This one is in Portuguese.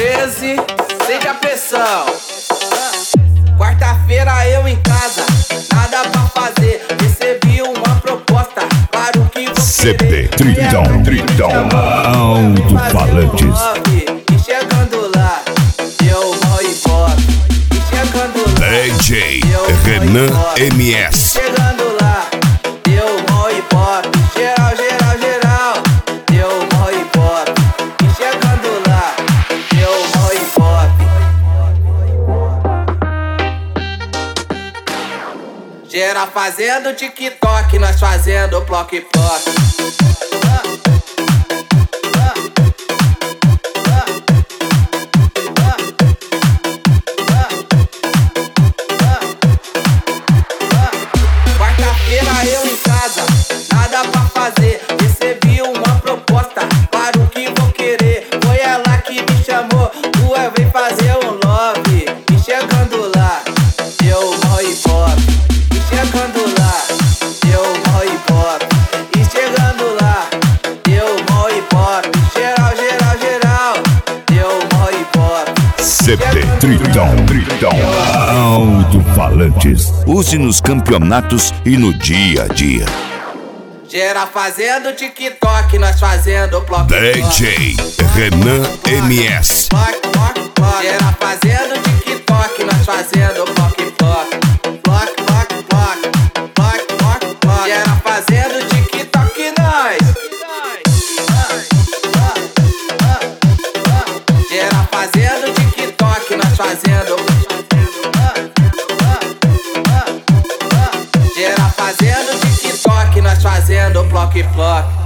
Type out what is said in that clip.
13, sente a pressão. Quarta-feira eu em casa, nada pra fazer. Recebi uma proposta, claro que vou CP Tritão, alto-falantes. E chegando lá, deu mó ibope. E chegando lá, DJ Renan MS. chegando lá, deu mó ibope. Geral, geral, geral, deu mó ibope. E chegando lá, deu mó ibope. Geral fazendo TikTok, nós fazendo ploc-ploc. Quarta-feira eu em casa, nada pra fazer. Recebi uma proposta, claro que vou querer. Foi ela que me chamou, ué, vem fazer um love. E chegando lá, deu mó ibope. E chegando lá, deu mó ibope. E chegando lá, deu mó ibope. Geral, geral, geral, deu mó ibope. CP Tritão, alto-falantes. Use nos campeonatos e no dia a dia. Geral fazendo TikTok, nós fazendo ploc. DJ Renan MS. Geral fazendo TikTok, nós fazendo ploc. Geral fazendo TikTok, nós. Geral fazendo TikTok, nós fazendo. Geral fazendo TikTok, nós fazendo ploc.